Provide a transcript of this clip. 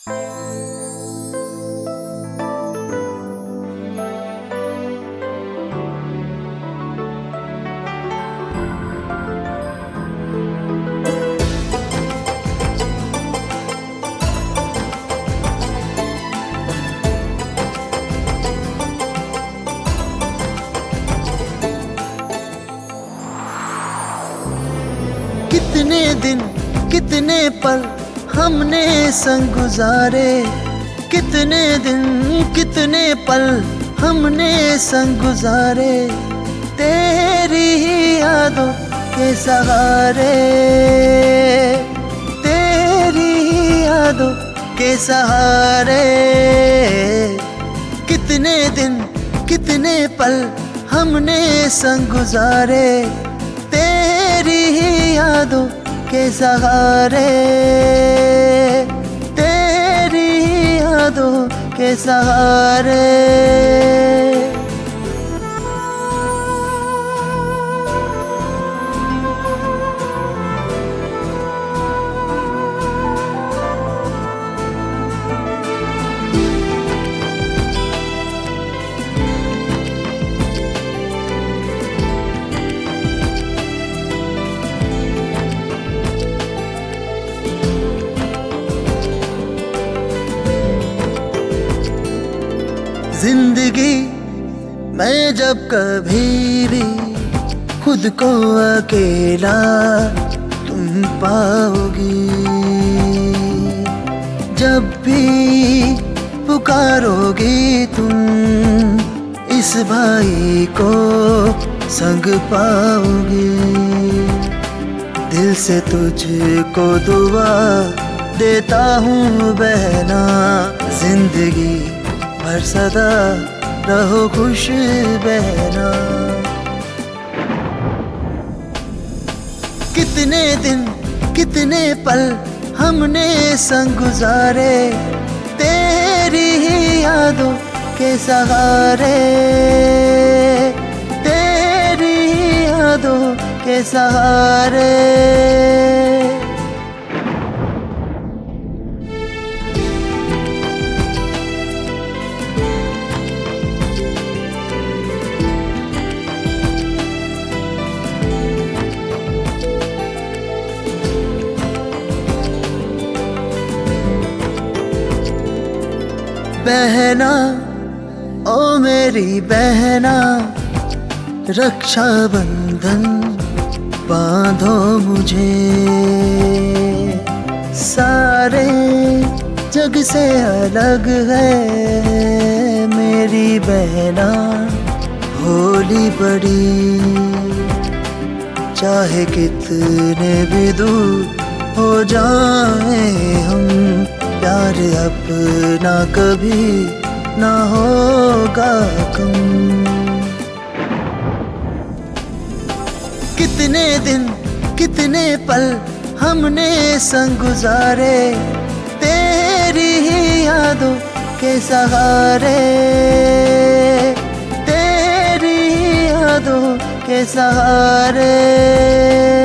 कितने दिन कितने पल हमने संग गुजारे, कितने दिन कितने पल हमने संग गुजारे, तेरी ही यादों के सहारे, तेरी ही यादों के सहारे। कितने दिन कितने पल हमने संग गुजारे, तेरी ही यादों के सहारे, तेरी ही यादों के सहारे। जिंदगी मैं जब कभी भी खुद को अकेला तुम पाओगी, जब भी पुकारोगी तुम इस भाई को संग पाओगी। दिल से तुझको दुआ देता हूँ बहना, जिंदगी पर सदा रहो खुश बहना। कितने दिन कितने पल हमने संग गुजारे, तेरी ही यादों के सहारे, तेरी ही यादों के सहारे। बहना ओ मेरी बहना, रक्षा बंधन बांधो मुझे, सारे जग से अलग है मेरी बहना भोली बड़ी। चाहे कितने भी दूर हो जाए हम, प्यार अपना कभी ना होगा कम। कितने दिन कितने पल हमने संग गुजारे, तेरी ही यादों के सहारे, तेरी ही यादों के सहारे।